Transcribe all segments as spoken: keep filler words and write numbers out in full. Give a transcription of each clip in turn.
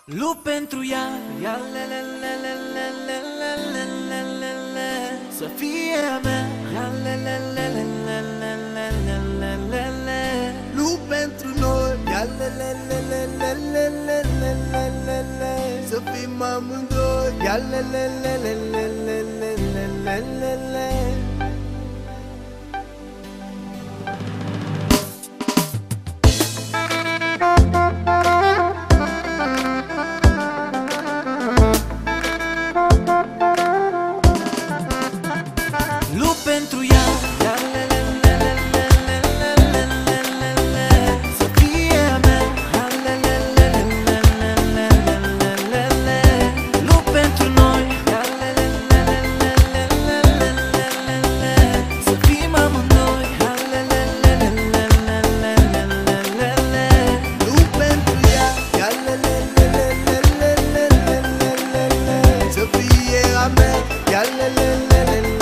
Lupt pentru ea, ea le, le, le, le, le, le, le, le, le, le, le, să fie a mea, ea le, le, le, le, le, le, le, le, le, le, le. Lupt pentru noi, ea le, le, le, le, le, le, le, le, le, le, le, să fim amândoi, ea le, le, le, le, le, le, le, le, le, le, le. Lupt pentru ea, ea le, le, le, le, le, le, le, le, le, le, le, să fie a mea, ea le, le, le, le, le, le, le, le, le, le. Lupt pentru noi, ea le, le, le, le, le, le, le, le, le, le, să fim amândoi, ea le, le, le, le, le, le, le, le, le, le. Lupt pentru ea, ea le, le, le, le, le, le, le, le, le, le, să fie a mea, ea le, le, le, le, le.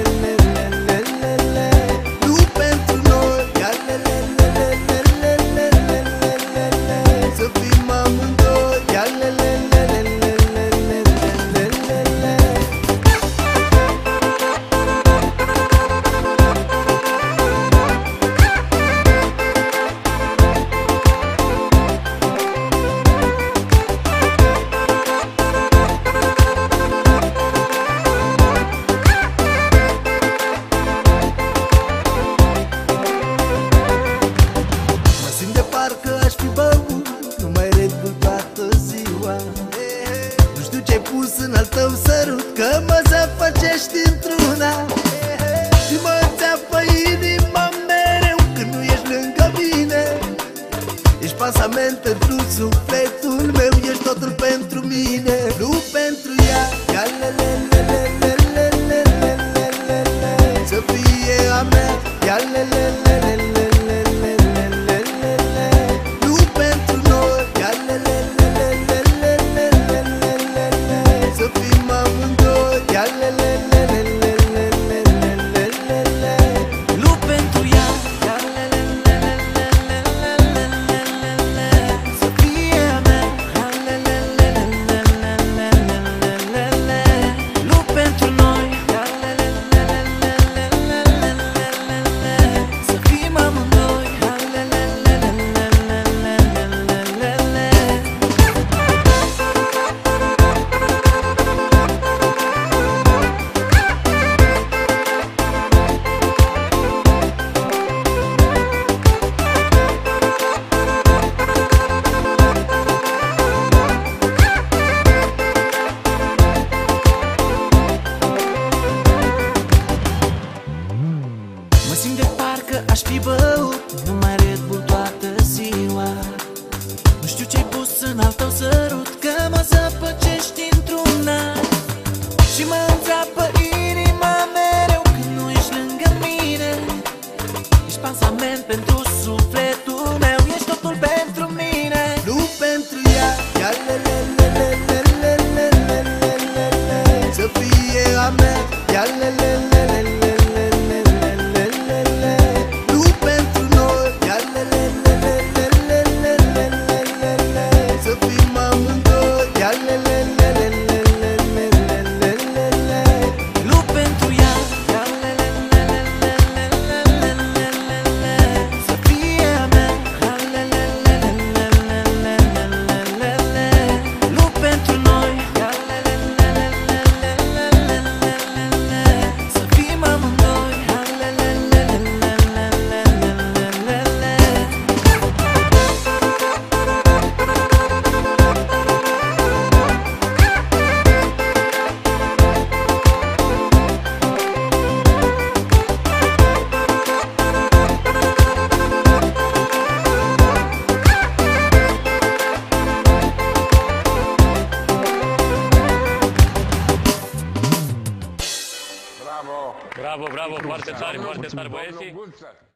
Parcă aș fi băut, nu mai Red Bull toată ziua. Nu știu ce-ai pus în al tău sărut, că mă zăpăcești într-una. Și mă țeapă inima mereu când nu ești lângă mine. Ești pasament pentru sufletul meu, ești totul pentru mine. Nu pentru ea, ea le, le, le, le, le, le, le, le, le, le, le, să fie a mea, ea le, le, le, le, le. Simt de parcă aș fi băut, nu mai Red Bull toată ziua. Nu știu ce-ai pus în al tău sărut, că mă zăpăcești într-una. Și mă înțeapă inima mereu când nu ești lângă mine. Ești pansament pentru sufletul meu, ești totul pentru mine. Nu pentru ea, ea le, le, le, le, le, le, le, le, le, le, le, să fie a mea, ea le, le, le, le, le. Bravo, bravo, foarte tare, foarte tare băieții.